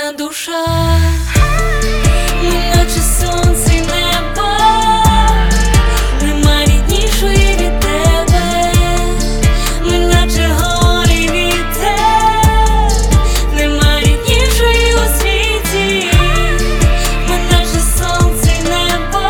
рідна душа. Ми наче сонце й небо, нема ріднішої від тебе. Ми наче гори й вітер, нема ріднішої у світі. Ми наче сонце й небо,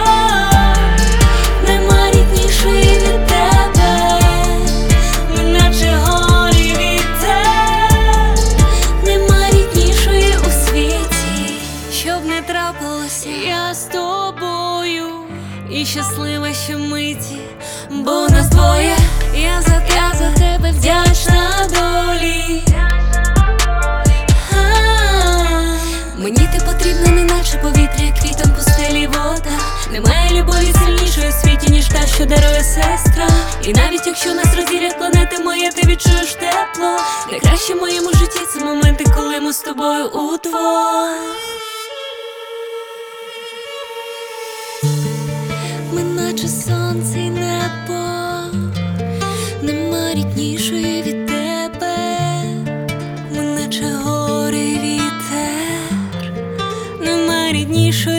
нема ріднішої від тебе. Ми наче гори й вітер, нема ріднішої у світі. Щоб не трапилося, я з тобою і щаслива щомиті, бо нас двоє. Я за тебе вдячна долі. Мені ти потрібна, неначе повітря, квітом пустелі вода. Немає любові сильнішої у світі, ніж та, що дарує сестра. І навіть якщо нас розділять планети моє, ти відчуєш тепло. Найкраще в моєму житті це моменти, коли ми з тобою удвох. Ми наче сонце й небо, нема ріднішої від тебе. Ми наче гори й вітер, нема ріднішої